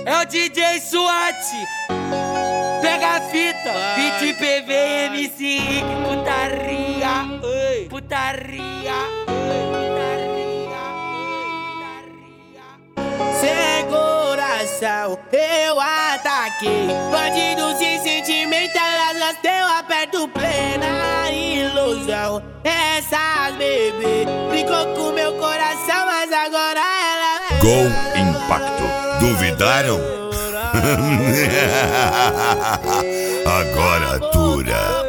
É o DJ SWAT. Pega a fita. Beat PV, MC Rick. Putaria, oi. Putaria, oi. Putaria, oi. Putaria. Sem coração eu ataquei. Bandido sem sentimento, elas gasteu, aperto plena ilusão. Essas bebê brincou com meu coração, mas agora ela Gol Impacto. Duvidaram? Agora dura.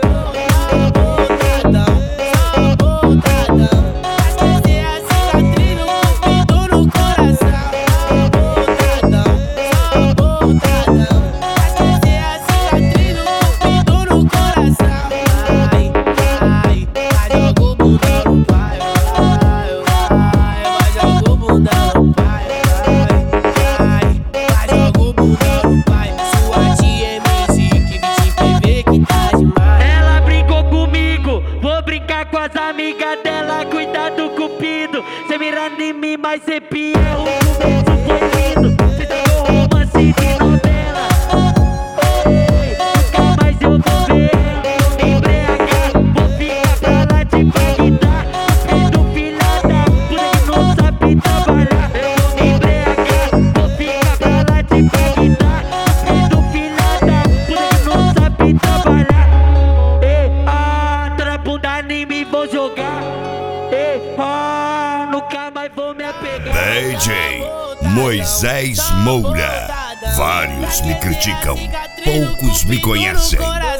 Com as amigas dela, cuidado cupido. Cê mirando em mim, mas cê pia. O começo foi lindo. Cê trocou romance de novela. Ei, nunca mais eu vou ver. Vou me embriagar, vou ficar pra lá de Bagdá. Cupido filha da puta que não sabe trabalhar. Eu vou me embriagar, vou ficar pra lá de Bagdá. Cupido filha da puta que não sabe trabalhar. Bunda em mim vou jogar, nunca mais vou me apegar. DJ Moisés Moura. Vários me criticam, poucos me conhecem.